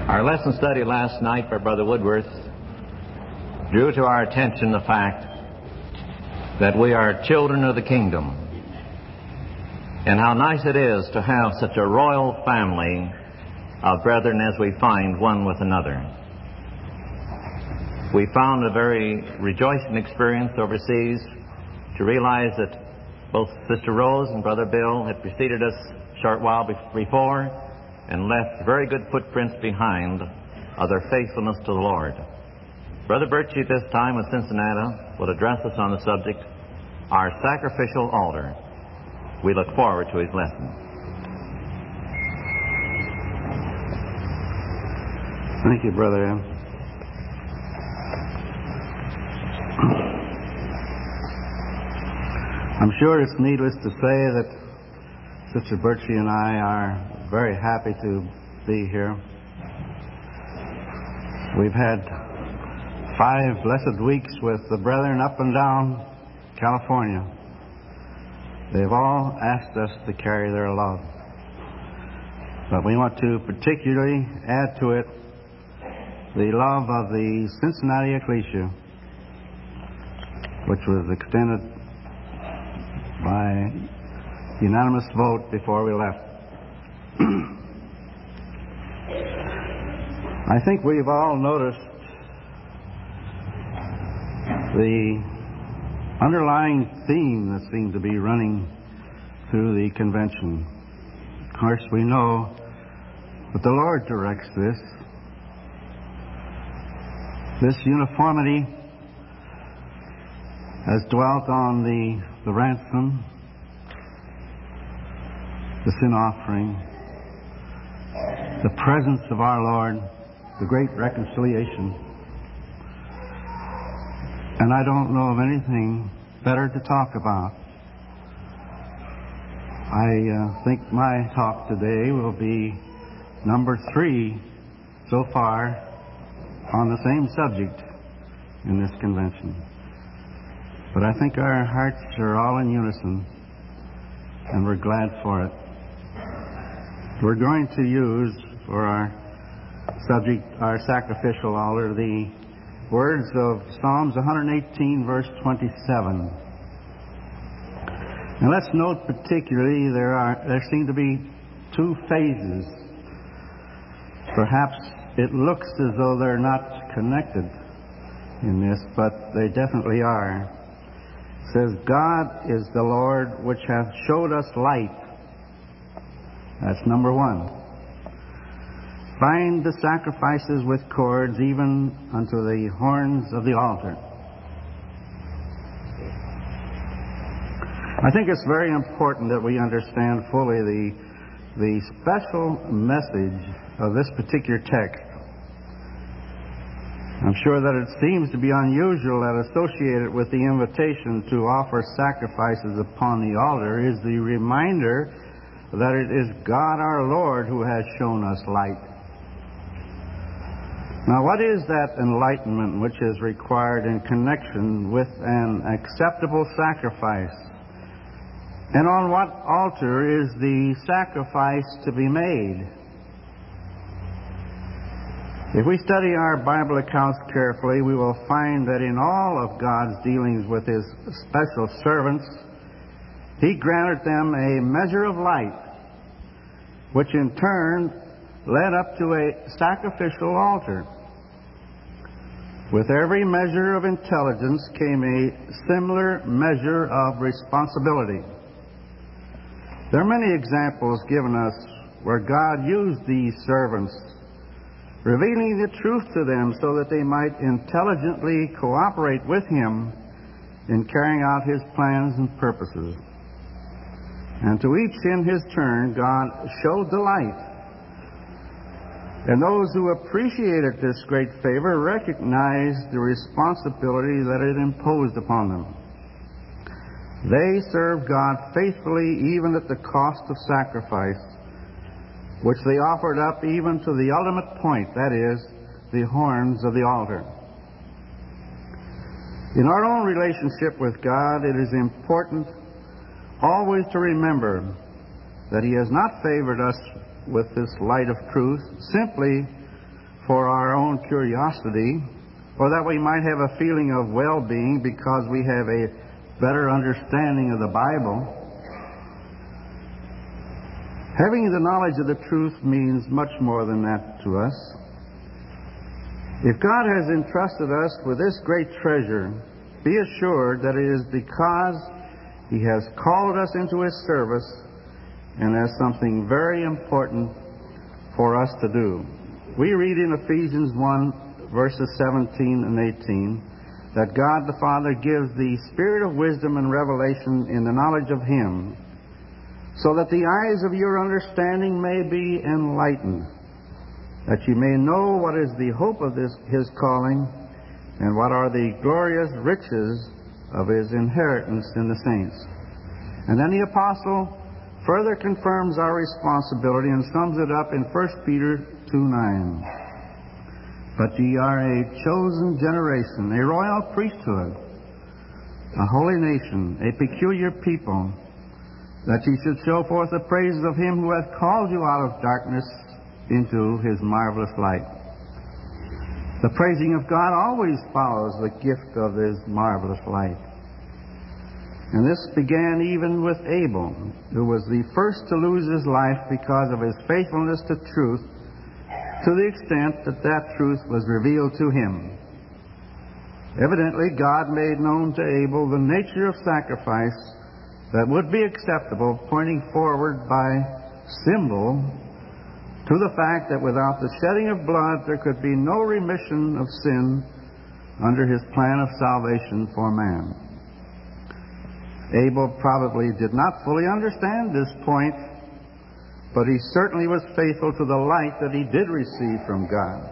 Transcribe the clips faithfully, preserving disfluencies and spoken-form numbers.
Our lesson study last night by Brother Woodworth drew to our attention the fact that we are children of the kingdom, and how nice it is to have such a royal family of brethren as we find one with another. We found a very rejoicing experience overseas to realize that both Sister Rose and Brother Bill had preceded us a short while before and left very good footprints behind of their faithfulness to the Lord. Brother Birchie at this time of Cincinnati will address us on the subject, Our Sacrificial Altar. We look forward to his lesson. Thank you, Brother M. I'm sure it's needless to say that Sister Birchie and I are very happy to be here. We've had five blessed weeks with the brethren up and down California. They've all asked us to carry their love. But we want to particularly add to it the love of the Cincinnati Ecclesia, which was extended by unanimous vote before we left. I think we've all noticed the underlying theme that seemed to be running through the convention. Of course, we know that the Lord directs this. This uniformity has dwelt on the, the ransom, the sin offering, the presence of our Lord, the great reconciliation. And I don't know of anything better to talk about. I uh, think my talk today will be number three so far on the same subject in this convention. But I think our hearts are all in unison, and we're glad for it. We're going to use for our subject, our sacrificial altar, the words of Psalms one eighteen, verse twenty-seven. And let's note particularly there are there seem to be two phases. Perhaps it looks as though they're not connected in this, but they definitely are. It says, God is the Lord which hath showed us light. That's number one. Bind the sacrifices with cords, even unto the horns of the altar. I think it's very important that we understand fully the, the special message of this particular text. I'm sure that it seems to be unusual that associated with the invitation to offer sacrifices upon the altar is the reminder that it is God our Lord who has shown us light. Now, what is that enlightenment which is required in connection with an acceptable sacrifice? And on what altar is the sacrifice to be made? If we study our Bible accounts carefully, we will find that in all of God's dealings with His special servants, He granted them a measure of light, which in turn led up to a sacrificial altar. With every measure of intelligence came a similar measure of responsibility. There are many examples given us where God used these servants, revealing the truth to them so that they might intelligently cooperate with Him in carrying out His plans and purposes. And to each in his turn, God showed the light. And those who appreciated this great favor recognized the responsibility that it imposed upon them. They served God faithfully even at the cost of sacrifice, which they offered up even to the ultimate point, that is, the horns of the altar. In our own relationship with God, it is important always to remember that He has not favored us with this light of truth simply for our own curiosity, or that we might have a feeling of well-being because we have a better understanding of the Bible. Having the knowledge of the truth means much more than that to us. If God has entrusted us with this great treasure, be assured that it is because He has called us into His service and has something very important for us to do. We read in Ephesians one, verses seventeen and eighteen, that God the Father gives the spirit of wisdom and revelation in the knowledge of Him, so that the eyes of your understanding may be enlightened, that you may know what is the hope of this, His calling, and what are the glorious riches of His inheritance in the saints. And then the apostle further confirms our responsibility and sums it up in First Peter two nine. But ye are a chosen generation, a royal priesthood, a holy nation, a peculiar people, that ye should show forth the praises of Him who hath called you out of darkness into His marvelous light. The praising of God always follows the gift of His marvelous light. And this began even with Abel, who was the first to lose his life because of his faithfulness to truth, to the extent that that truth was revealed to him. Evidently, God made known to Abel the nature of sacrifice that would be acceptable, pointing forward by symbol to the fact that without the shedding of blood there could be no remission of sin under His plan of salvation for man. Abel probably did not fully understand this point, but he certainly was faithful to the light that he did receive from God.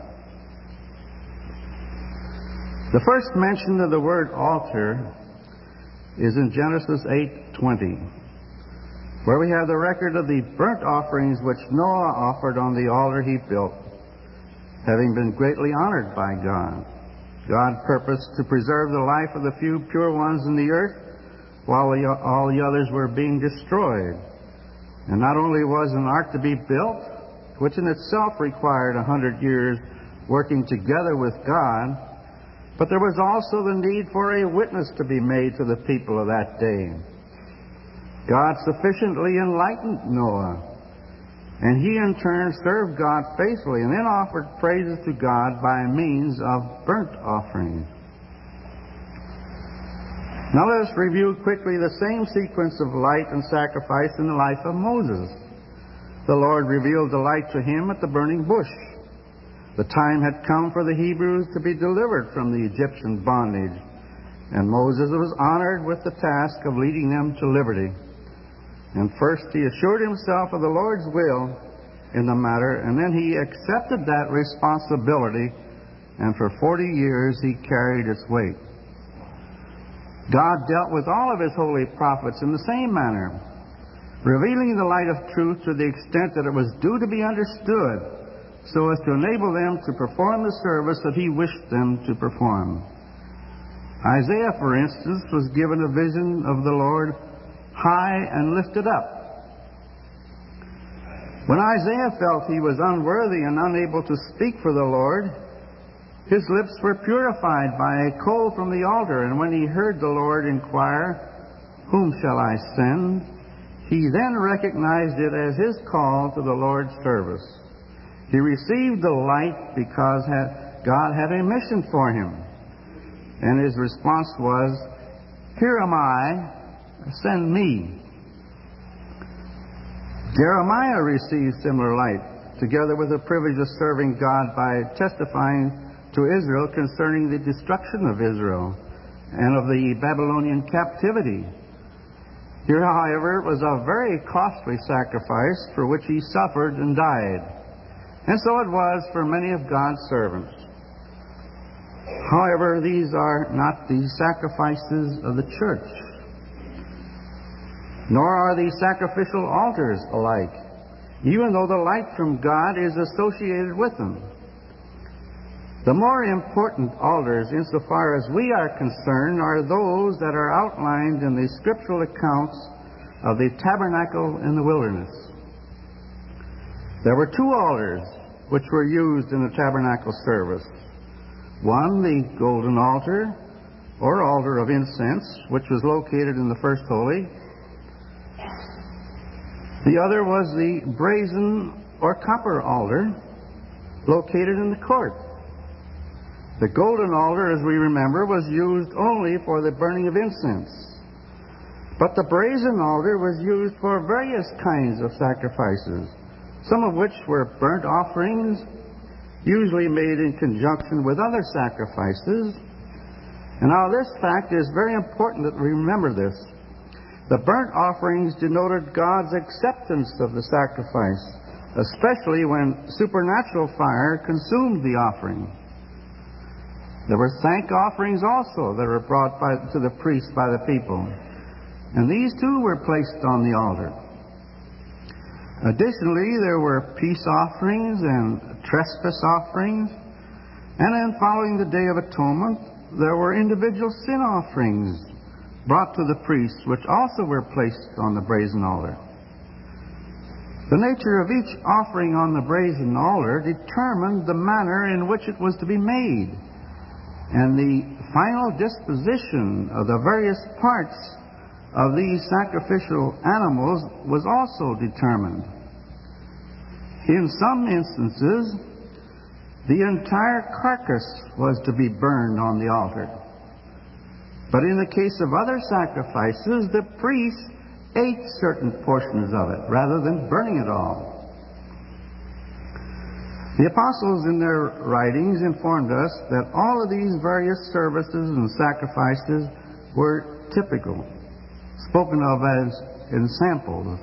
The first mention of the word altar is in Genesis eight twenty, where we have the record of the burnt offerings which Noah offered on the altar he built, having been greatly honored by God. God purposed to preserve the life of the few pure ones in the earth, while all the others were being destroyed. And not only was an ark to be built, which in itself required a hundred years working together with God, but there was also the need for a witness to be made to the people of that day. God sufficiently enlightened Noah, and he in turn served God faithfully and then offered praises to God by means of burnt offerings. Now let us review quickly the same sequence of light and sacrifice in the life of Moses. The Lord revealed the light to him at the burning bush. The time had come for the Hebrews to be delivered from the Egyptian bondage, and Moses was honored with the task of leading them to liberty. And first he assured himself of the Lord's will in the matter, and then he accepted that responsibility, and for forty years he carried its weight. God dealt with all of His holy prophets in the same manner, revealing the light of truth to the extent that it was due to be understood, so as to enable them to perform the service that He wished them to perform. Isaiah, for instance, was given a vision of the Lord high and lifted up. When Isaiah felt he was unworthy and unable to speak for the Lord, his lips were purified by a coal from the altar, and when he heard the Lord inquire, "Whom shall I send?" he then recognized it as his call to the Lord's service. He received the light because God had a mission for him, and his response was, "Here am I, send me." Jeremiah received similar light, together with the privilege of serving God by testifying to Israel concerning the destruction of Israel and of the Babylonian captivity. Here, however, it was a very costly sacrifice for which he suffered and died. And so it was for many of God's servants. However, these are not the sacrifices of the church, nor are the sacrificial altars alike, even though the light from God is associated with them. The more important altars, insofar as we are concerned, are those that are outlined in the scriptural accounts of the tabernacle in the wilderness. There were two altars which were used in the tabernacle service. One, the golden altar, or altar of incense, which was located in the first holy. The other was the brazen or copper altar, located in the court. The golden altar, as we remember, was used only for the burning of incense. But the brazen altar was used for various kinds of sacrifices, some of which were burnt offerings, usually made in conjunction with other sacrifices. And now this fact is very important that we remember this. The burnt offerings denoted God's acceptance of the sacrifice, especially when supernatural fire consumed the offering. There were thank offerings also that were brought by, to the priest by the people, and these too were placed on the altar. Additionally, there were peace offerings and trespass offerings, and then following the Day of Atonement, there were individual sin offerings brought to the priests, which also were placed on the brazen altar. The nature of each offering on the brazen altar determined the manner in which it was to be made, and the final disposition of the various parts of these sacrificial animals was also determined. In some instances, the entire carcass was to be burned on the altar. But in the case of other sacrifices, the priest ate certain portions of it rather than burning it all. The apostles in their writings informed us that all of these various services and sacrifices were typical, spoken of as in samples,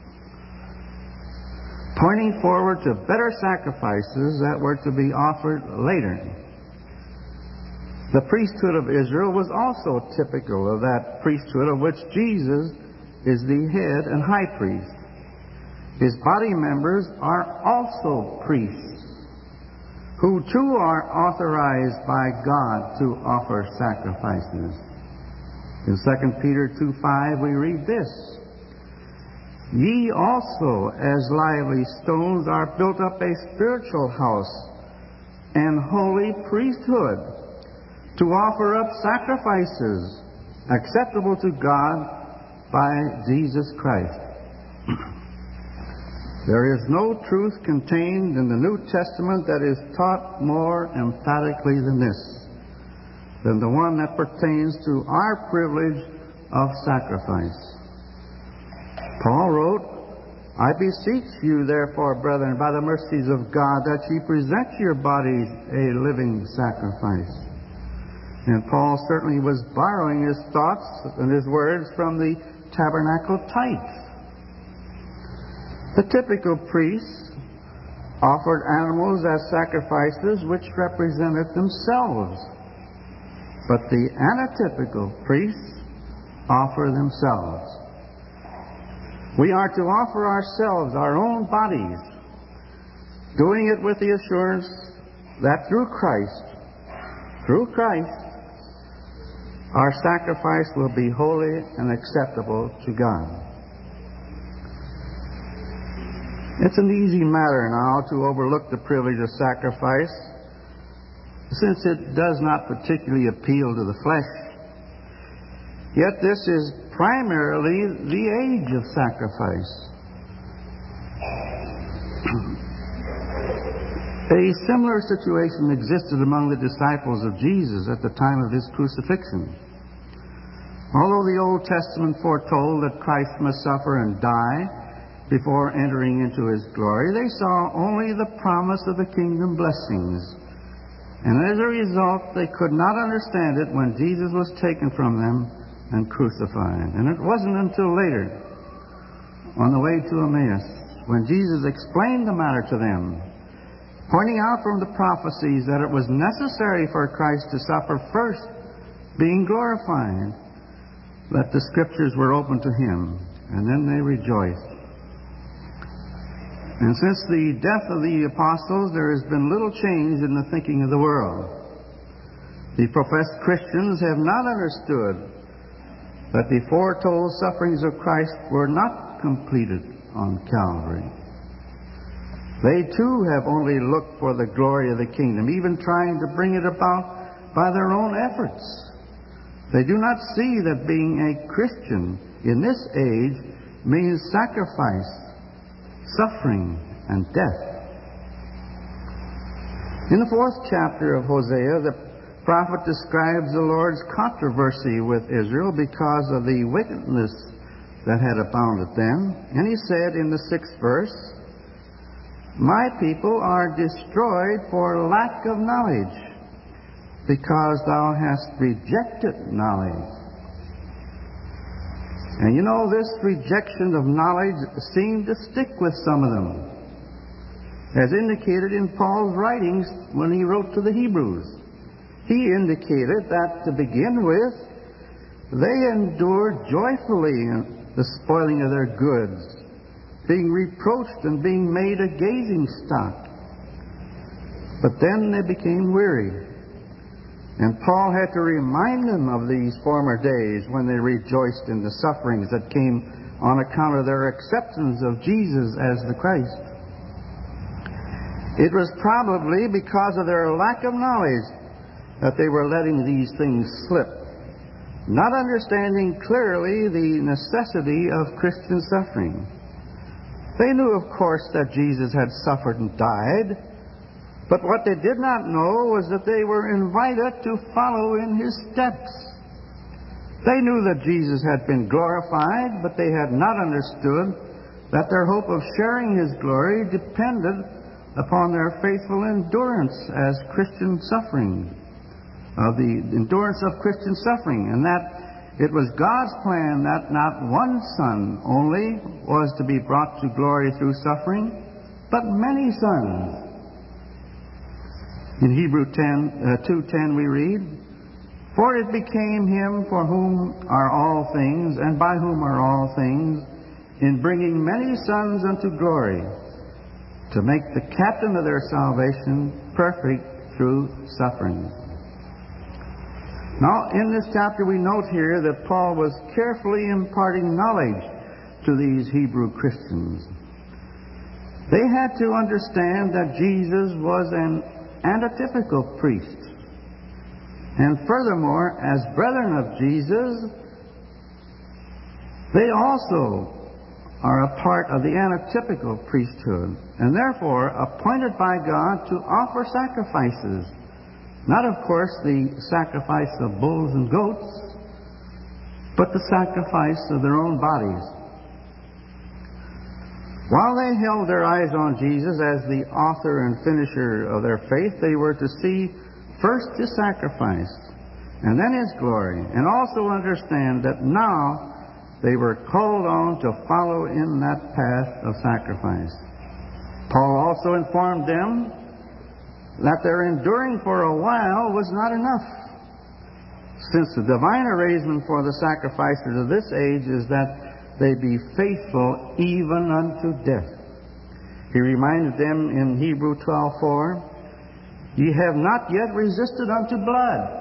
pointing forward to better sacrifices that were to be offered later. The priesthood of Israel was also typical of that priesthood of which Jesus is the head and high priest. His body members are also priests, who too are authorized by God to offer sacrifices. In Second Peter two five we read this, "Ye also, as lively stones, are built up a spiritual house and holy priesthood, to offer up sacrifices acceptable to God by Jesus Christ." There is no truth contained in the New Testament that is taught more emphatically than this, than the one that pertains to our privilege of sacrifice. Paul wrote, "I beseech you, therefore, brethren, by the mercies of God, that ye present your bodies a living sacrifice." And Paul certainly was borrowing his thoughts and his words from the tabernacle types. The typical priests offered animals as sacrifices which represented themselves, but the anatypical priests offer themselves. We are to offer ourselves, our own bodies, doing it with the assurance that through Christ, through Christ, our sacrifice will be holy and acceptable to God. It's an easy matter now to overlook the privilege of sacrifice, since it does not particularly appeal to the flesh. Yet this is primarily the age of sacrifice. A similar situation existed among the disciples of Jesus at the time of his crucifixion. Although the Old Testament foretold that Christ must suffer and die before entering into his glory, they saw only the promise of the kingdom blessings. And as a result, they could not understand it when Jesus was taken from them and crucified. And it wasn't until later, on the way to Emmaus, when Jesus explained the matter to them, pointing out from the prophecies that it was necessary for Christ to suffer first, being glorified, that the Scriptures were open to him, and then they rejoiced. And since the death of the apostles, there has been little change in the thinking of the world. The professed Christians have not understood that the foretold sufferings of Christ were not completed on Calvary. They too have only looked for the glory of the kingdom, even trying to bring it about by their own efforts. They do not see that being a Christian in this age means sacrifice, suffering, and death. In the fourth chapter of Hosea, the prophet describes the Lord's controversy with Israel because of the wickedness that had abounded then. And he said in the sixth verse, "My people are destroyed for lack of knowledge, because thou hast rejected knowledge." And you know, this rejection of knowledge seemed to stick with some of them, as indicated in Paul's writings when he wrote to the Hebrews. He indicated that, to begin with, they endured joyfully the spoiling of their goods, being reproached and being made a gazing stock. But then they became weary, and Paul had to remind them of these former days when they rejoiced in the sufferings that came on account of their acceptance of Jesus as the Christ. It was probably because of their lack of knowledge that they were letting these things slip, not understanding clearly the necessity of Christian suffering. They knew, of course, that Jesus had suffered and died, but what they did not know was that they were invited to follow in His steps. They knew that Jesus had been glorified, but they had not understood that their hope of sharing His glory depended upon their faithful endurance as Christian suffering, of the endurance of Christian suffering, and that it was God's plan that not one son only was to be brought to glory through suffering, but many sons. In Hebrews two ten we read, "For it became Him for whom are all things, and by whom are all things, in bringing many sons unto glory, to make the captain of their salvation perfect through suffering." Now, in this chapter we note here that Paul was carefully imparting knowledge to these Hebrew Christians. They had to understand that Jesus was an antitypical priest. And furthermore, as brethren of Jesus, they also are a part of the antitypical priesthood, and therefore appointed by God to offer sacrifices. Not, of course, the sacrifice of bulls and goats, but the sacrifice of their own bodies. While they held their eyes on Jesus as the author and finisher of their faith, they were to see first His sacrifice, and then His glory, and also understand that now they were called on to follow in that path of sacrifice. Paul also informed them that their enduring for a while was not enough, since the divine arrangement for the sacrifices of this age is that they be faithful even unto death. He reminded them in Hebrews twelve four, "Ye have not yet resisted unto blood."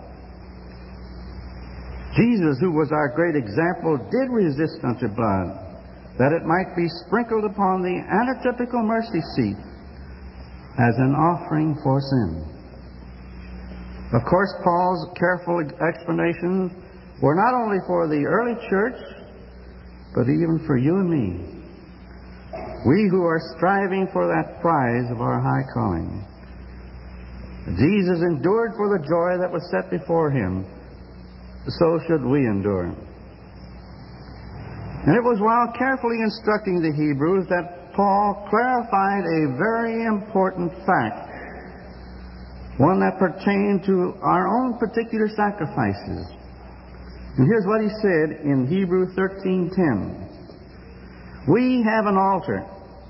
Jesus, who was our great example, did resist unto blood, that it might be sprinkled upon the antitypical mercy seat as an offering for sin. Of course, Paul's careful explanations were not only for the early church, but even for you and me, we who are striving for that prize of our high calling. Jesus endured for the joy that was set before Him. So should we endure. And it was while carefully instructing the Hebrews that Paul clarified a very important fact, one that pertained to our own particular sacrifices. And here's what he said in Hebrews thirteen ten. "We have an altar,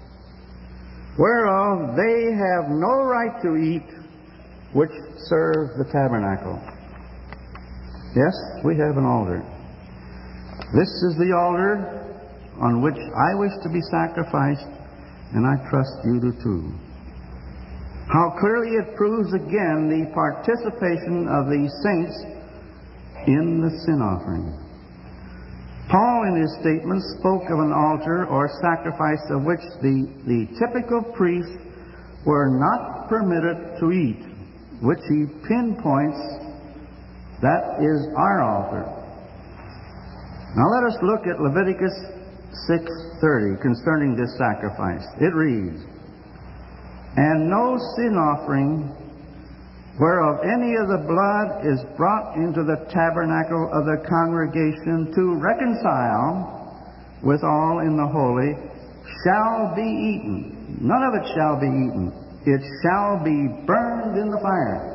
whereof they have no right to eat, which serve the tabernacle." Yes, we have an altar. This is the altar on which I wish to be sacrificed, and I trust you do too. How clearly it proves again the participation of the saints in the sin offering. Paul, in his statement, spoke of an altar or sacrifice of which the, the typical priests were not permitted to eat, which he pinpoints that is our altar. Now let us look at Leviticus six thirty concerning this sacrifice. It reads, "And no sin offering whereof any of the blood is brought into the tabernacle of the congregation to reconcile with all in the holy shall be eaten." None of it shall be eaten. It shall be burned in the fire.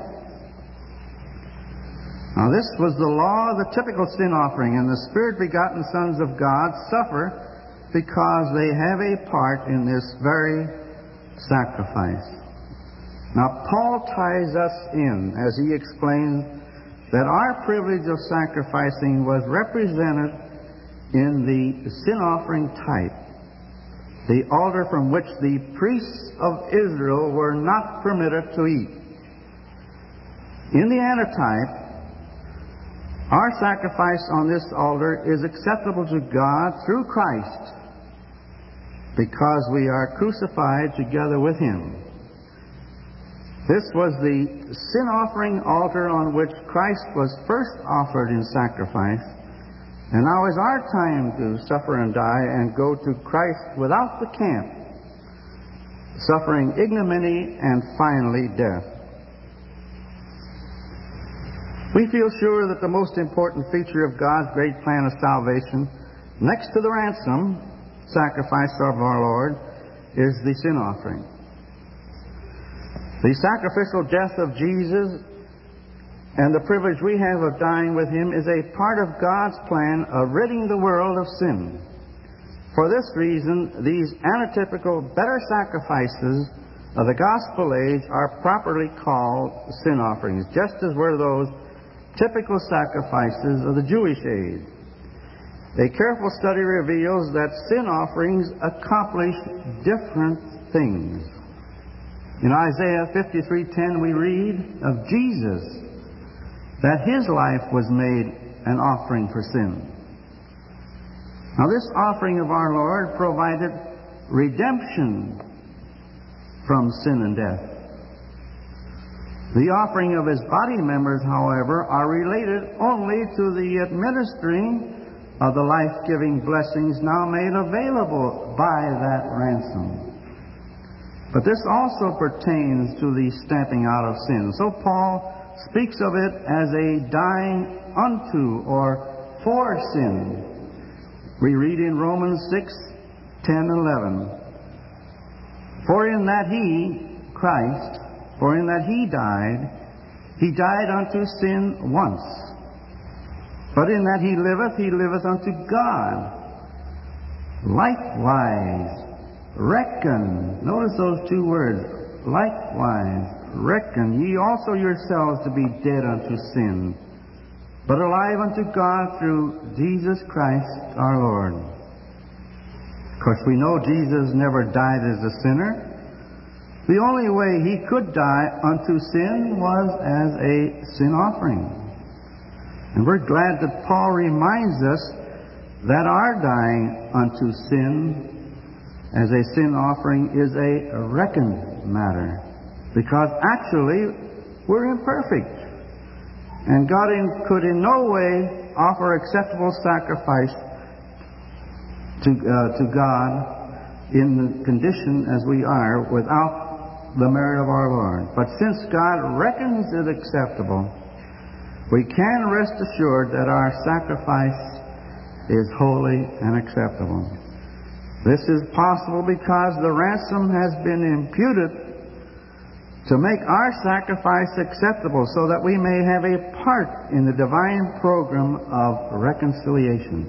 Now this was the law of the typical sin offering, and the Spirit-begotten sons of God suffer because they have a part in this very sacrifice. Now, Paul ties us in as he explains that our privilege of sacrificing was represented in the sin offering type, the altar from which the priests of Israel were not permitted to eat. In the antitype, our sacrifice on this altar is acceptable to God through Christ because we are crucified together with Him. This was the sin offering altar on which Christ was first offered in sacrifice, and now is our time to suffer and die and go to Christ without the camp, suffering ignominy and finally death. We feel sure that the most important feature of God's great plan of salvation, next to the ransom sacrifice of our Lord, is the sin offering. The sacrificial death of Jesus and the privilege we have of dying with Him is a part of God's plan of ridding the world of sin. For this reason, these antitypical better sacrifices of the gospel age are properly called sin offerings, just as were those typical sacrifices of the Jewish age. A careful study reveals that sin offerings accomplish different things. In Isaiah fifty-three ten we read of Jesus that His life was made an offering for sin. Now this offering of our Lord provided redemption from sin and death. The offering of His body members, however, are related only to the administering of the life-giving blessings now made available by that ransom. But this also pertains to the stamping out of sin. So Paul speaks of it as a dying unto or for sin. We read in Romans six ten and eleven, "For in that He, Christ, for in that He died, He died unto sin once. But in that He liveth, He liveth unto God. Likewise, reckon," notice those two words, "likewise, reckon ye also yourselves to be dead unto sin, but alive unto God through Jesus Christ our Lord." Of course, we know Jesus never died as a sinner. The only way He could die unto sin was as a sin offering. And we're glad that Paul reminds us that our dying unto sin as a sin offering is a reckoned matter, because actually we're imperfect, and God in, could in no way offer acceptable sacrifice to, uh, to God in the condition as we are without the merit of our Lord. But since God reckons it acceptable, we can rest assured that our sacrifice is holy and acceptable. This is possible because the ransom has been imputed to make our sacrifice acceptable so that we may have a part in the divine program of reconciliation.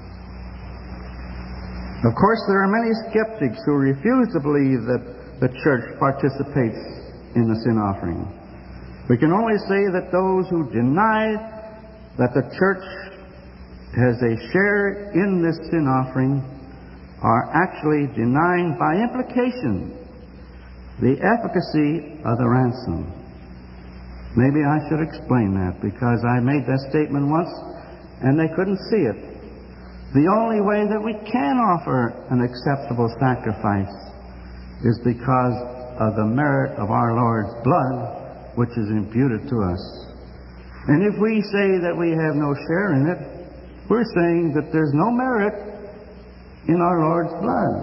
Of course, there are many skeptics who refuse to believe that the church participates in the sin offering. We can only say that those who deny that the church has a share in this sin offering are actually denying by implication the efficacy of the ransom. Maybe I should explain that, because I made that statement once and they couldn't see it. The only way that we can offer an acceptable sacrifice is because of the merit of our Lord's blood, which is imputed to us. And if we say that we have no share in it, we're saying that there's no merit in our Lord's blood.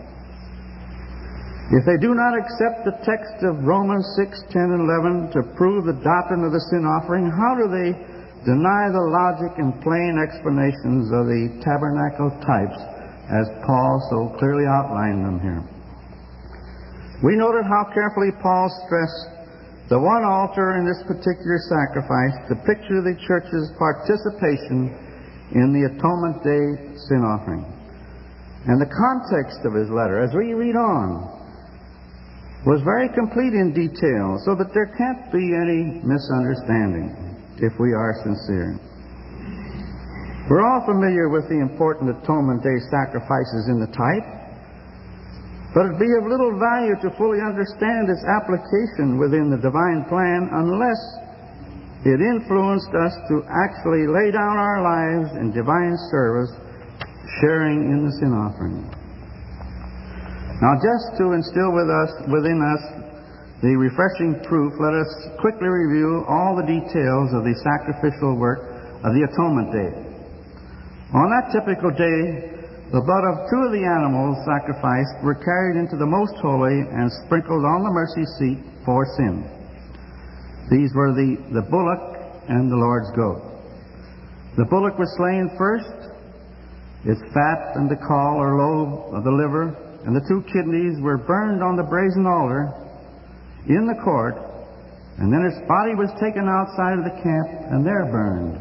If they do not accept the text of Romans six, ten, and eleven to prove the doctrine of the sin offering, how do they deny the logic and plain explanations of the tabernacle types as Paul so clearly outlined them here? We noted how carefully Paul stressed the one altar in this particular sacrifice to picture the church's participation in the Atonement Day sin offering. And the context of his letter, as we read on, was very complete in detail, so that there can't be any misunderstanding if we are sincere. We're all familiar with the important Atonement Day sacrifices in the type, but it'd be of little value to fully understand its application within the divine plan unless it influenced us to actually lay down our lives in divine service, sharing in the sin offering. Now, just to instill with us, within us the refreshing truth, let us quickly review all the details of the sacrificial work of the Atonement Day. On that typical day, the blood of two of the animals sacrificed were carried into the Most Holy and sprinkled on the mercy seat for sin. These were the, the bullock and the Lord's goat. The bullock was slain first. Its fat and the caul or lobe of the liver and the two kidneys were burned on the brazen altar in the court, and then its body was taken outside of the camp and there burned.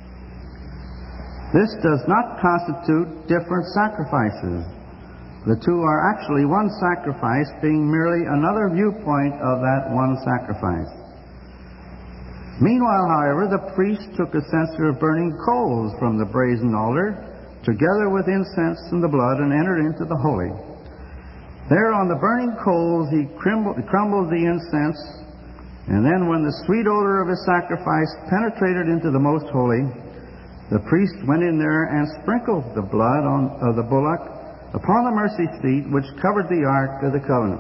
This does not constitute different sacrifices. The two are actually one sacrifice, being merely another viewpoint of that one sacrifice. Meanwhile, however, the priest took a censer of burning coals from the brazen altar, together with incense and the blood, and entered into the holy. There on the burning coals he crumbled, crumbled the incense, and then when the sweet odor of his sacrifice penetrated into the most holy, the priest went in there and sprinkled the blood on, of the bullock upon the mercy seat which covered the ark of the covenant.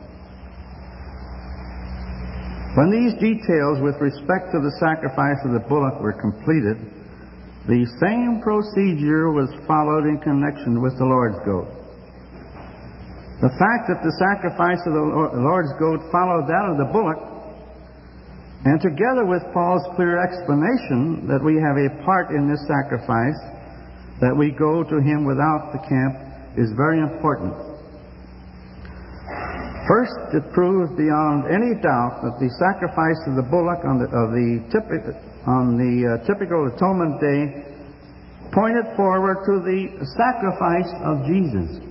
When these details with respect to the sacrifice of the bullock were completed, the same procedure was followed in connection with the Lord's goat. The fact that the sacrifice of the Lord's goat followed that of the bullock, and together with Paul's clear explanation that we have a part in this sacrifice, that we go to him without the camp, is very important. First, it proves beyond any doubt that the sacrifice of the bullock on the, of the typic, on the uh, typical Atonement Day pointed forward to the sacrifice of Jesus.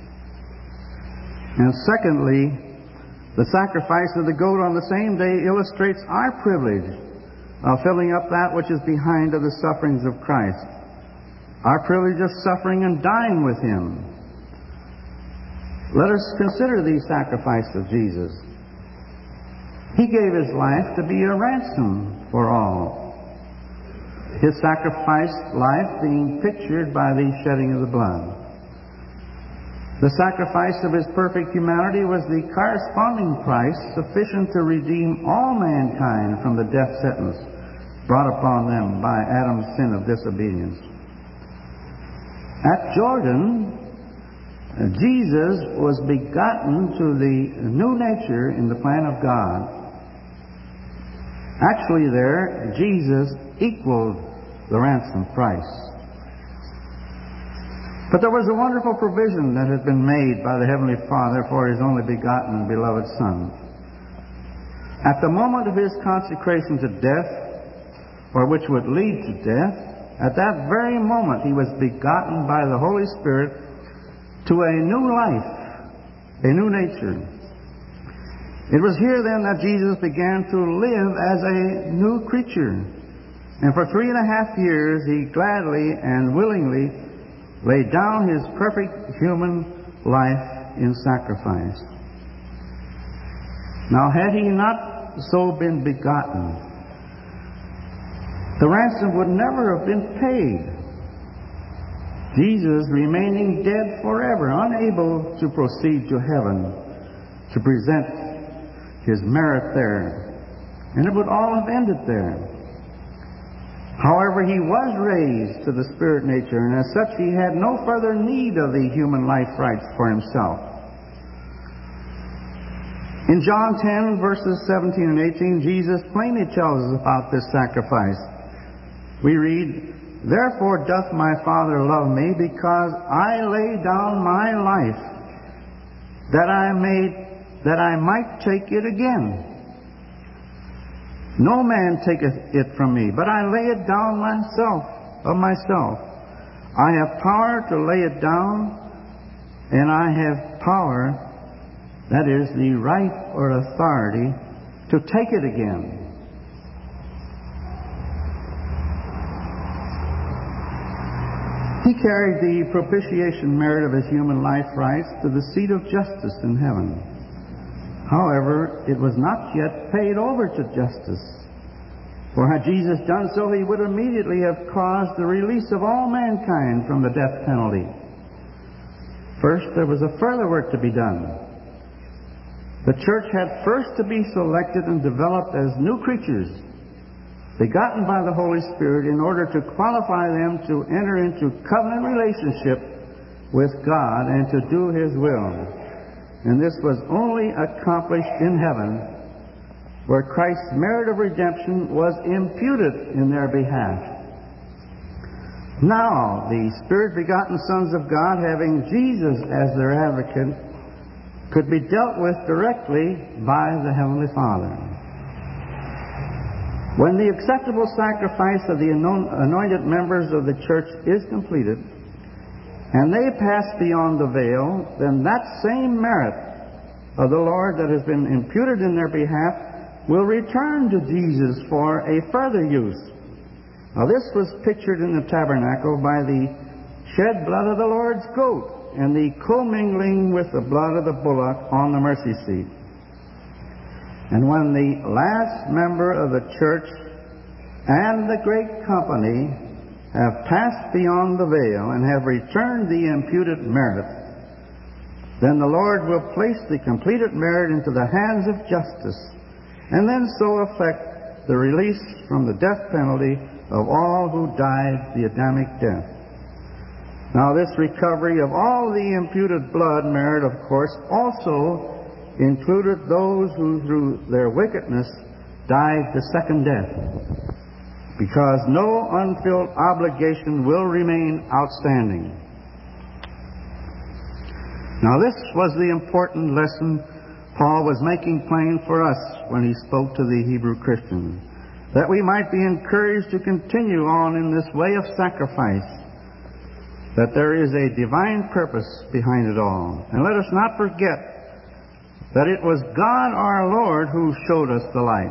And secondly, the sacrifice of the goat on the same day illustrates our privilege of filling up that which is behind of the sufferings of Christ. Our privilege of suffering and dying with Him. Let us consider the sacrifice of Jesus. He gave His life to be a ransom for all. His sacrificed life being pictured by the shedding of the blood. The sacrifice of His perfect humanity was the corresponding price sufficient to redeem all mankind from the death sentence brought upon them by Adam's sin of disobedience. At Jordan, Jesus was begotten to the new nature in the plan of God. Actually there, Jesus equaled the ransom price. But there was a wonderful provision that had been made by the Heavenly Father for His only begotten and beloved Son. At the moment of His consecration to death, or which would lead to death, at that very moment He was begotten by the Holy Spirit to a new life, a new nature. It was here then that Jesus began to live as a new creature. And for three and a half years He gladly and willingly laid down His perfect human life in sacrifice. Now, had He not so been begotten, the ransom would never have been paid. Jesus remaining dead forever, unable to proceed to heaven to present his merit there. And it would all have ended there. However, he was raised to the spirit nature, and as such he had no further need of the human life rights for himself. In John ten, verses seventeen and eighteen, Jesus plainly tells us about this sacrifice. We read, "Therefore doth my Father love me, because I lay down my life, that I may, that I might take it again. No man taketh it from me, but I lay it down myself, of myself. I have power to lay it down, and I have power," that is, the right or authority, "to take it again." He carried the propitiation merit of his human life rights to the seat of justice in heaven. However, it was not yet paid over to justice. For had Jesus done so, he would immediately have caused the release of all mankind from the death penalty. First, there was a further work to be done. The church had first to be selected and developed as new creatures, begotten by the Holy Spirit, in order to qualify them to enter into covenant relationship with God and to do His will. And this was only accomplished in heaven, where Christ's merit of redemption was imputed in their behalf. Now, the Spirit-begotten sons of God, having Jesus as their advocate, could be dealt with directly by the Heavenly Father. When the acceptable sacrifice of the anointed members of the church is completed, and they pass beyond the veil, then that same merit of the Lord that has been imputed in their behalf will return to Jesus for a further use. Now, this was pictured in the tabernacle by the shed blood of the Lord's goat and the commingling with the blood of the bullock on the mercy seat. And when the last member of the church and the great company have passed beyond the veil and have returned the imputed merit, then the Lord will place the completed merit into the hands of justice, and then so effect the release from the death penalty of all who died the Adamic death. Now, this recovery of all the imputed blood merit, of course, also included those who through their wickedness died the second death, because no unfilled obligation will remain outstanding. Now, this was the important lesson Paul was making plain for us when he spoke to the Hebrew Christians, that we might be encouraged to continue on in this way of sacrifice, that there is a divine purpose behind it all. And let us not forget that it was God our Lord who showed us the light.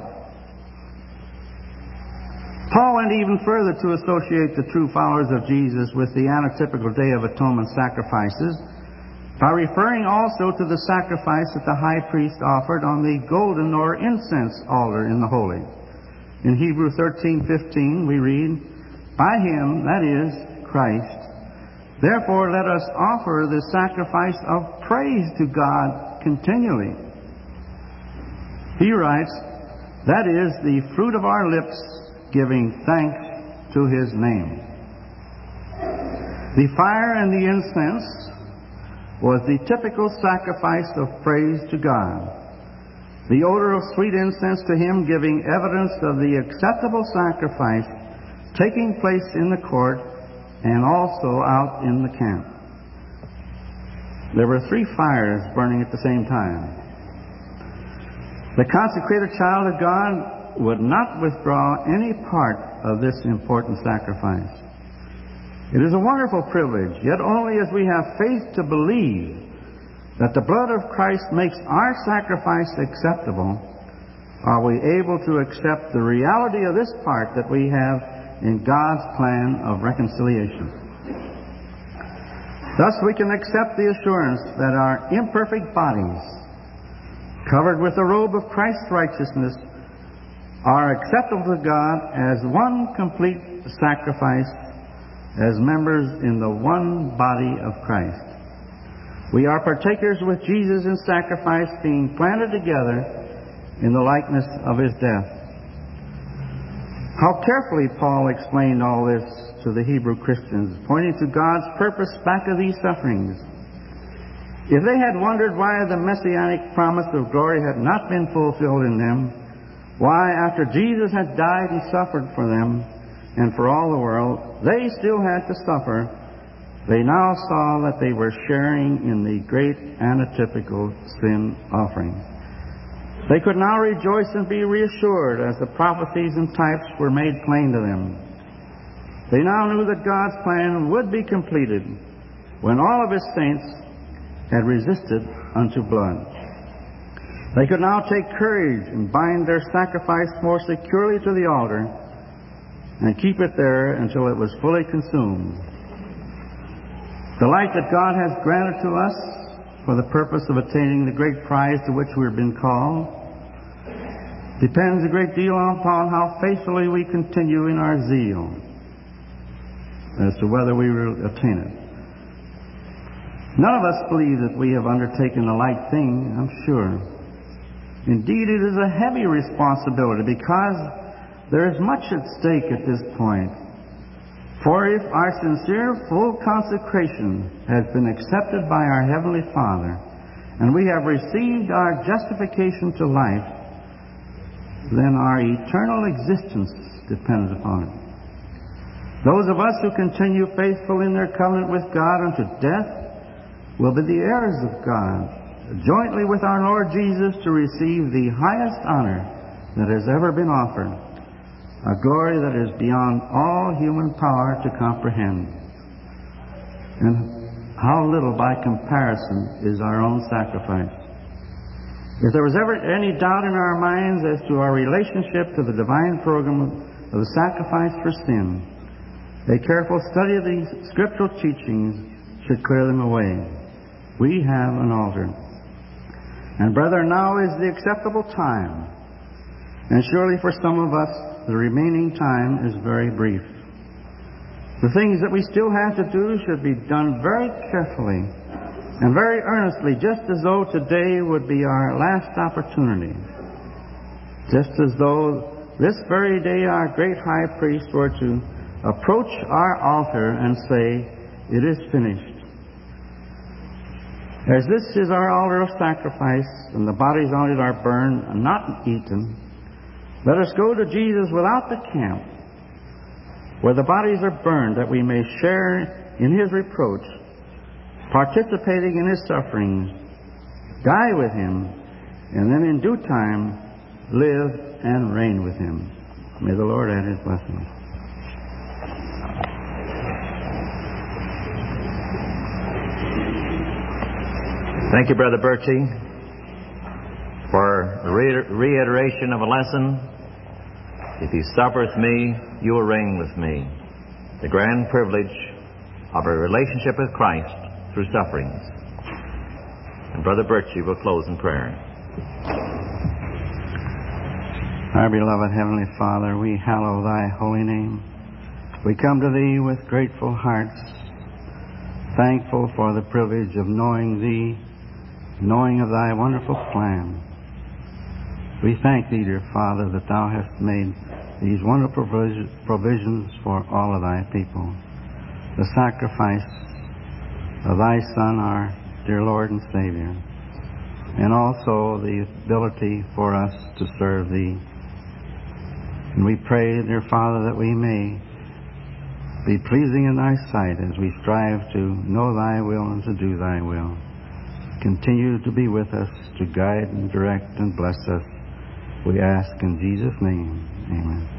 Paul went even further to associate the true followers of Jesus with the anotypical Day of Atonement sacrifices by referring also to the sacrifice that the high priest offered on the golden or incense altar in the Holy. In Hebrews thirteen fifteen we read, "By him," that is, Christ, "therefore let us offer the sacrifice of praise to God continually." He writes, "That is the fruit of our lips, giving thanks to His name." The fire and the incense was the typical sacrifice of praise to God. The odor of sweet incense to Him giving evidence of the acceptable sacrifice taking place in the court and also out in the camp. There were three fires burning at the same time. The consecrated child of God would not withdraw any part of this important sacrifice. It is a wonderful privilege, yet only as we have faith to believe that the blood of Christ makes our sacrifice acceptable are we able to accept the reality of this part that we have in God's plan of reconciliation. Thus we can accept the assurance that our imperfect bodies, covered with the robe of Christ's righteousness, are acceptable to God as one complete sacrifice as members in the one body of Christ. We are partakers with Jesus in sacrifice, being planted together in the likeness of his death. How carefully Paul explained all this to the Hebrew Christians, pointing to God's purpose back of these sufferings. If they had wondered why the messianic promise of glory had not been fulfilled in them, why after Jesus had died and suffered for them and for all the world, they still had to suffer, they now saw that they were sharing in the great antitypical sin offering. They could now rejoice and be reassured as the prophecies and types were made plain to them. They now knew that God's plan would be completed when all of his saints had resisted unto blood. They could now take courage and bind their sacrifice more securely to the altar and keep it there until it was fully consumed. The light that God has granted to us for the purpose of attaining the great prize to which we have been called depends a great deal upon how faithfully we continue in our zeal as to whether we will attain it. None of us believe that we have undertaken a light thing, I'm sure. Indeed, it is a heavy responsibility because there is much at stake at this point. For if our sincere, full consecration has been accepted by our Heavenly Father, and we have received our justification to life, then our eternal existence depends upon it. Those of us who continue faithful in their covenant with God unto death will be the heirs of God, jointly with our Lord Jesus, to receive the highest honor that has ever been offered, a glory that is beyond all human power to comprehend. And how little by comparison is our own sacrifice. If there was ever any doubt in our minds as to our relationship to the divine program of the sacrifice for sin, a careful study of these scriptural teachings should clear them away. We have an altar. And brethren, now is the acceptable time. And surely for some of us, the remaining time is very brief. The things that we still have to do should be done very carefully and very earnestly, just as though today would be our last opportunity. Just as though this very day our great high priest were to approach our altar and say, "It is finished." As this is our altar of sacrifice, and the bodies on it are burned and not eaten, let us go to Jesus without the camp, where the bodies are burned, that we may share in his reproach, participating in his sufferings, die with him, and then in due time live and reign with him. May the Lord add his blessing. Thank you, Brother Birchie, for the re- reiteration of a lesson. If he suffer with me, you will reign with me. The grand privilege of a relationship with Christ through sufferings. And Brother Birchie will close in prayer. Our beloved Heavenly Father, we hallow thy holy name. We come to thee with grateful hearts, thankful for the privilege of knowing thee, knowing of thy wonderful plan. We thank thee, dear Father, that thou hast made these wonderful provisions for all of thy people. The sacrifice of thy Son, our dear Lord and Savior, and also the ability for us to serve thee. And we pray, dear Father, that we may be pleasing in thy sight as we strive to know thy will and to do thy will. Continue to be with us, to guide and direct and bless us. We ask in Jesus' name. Amen.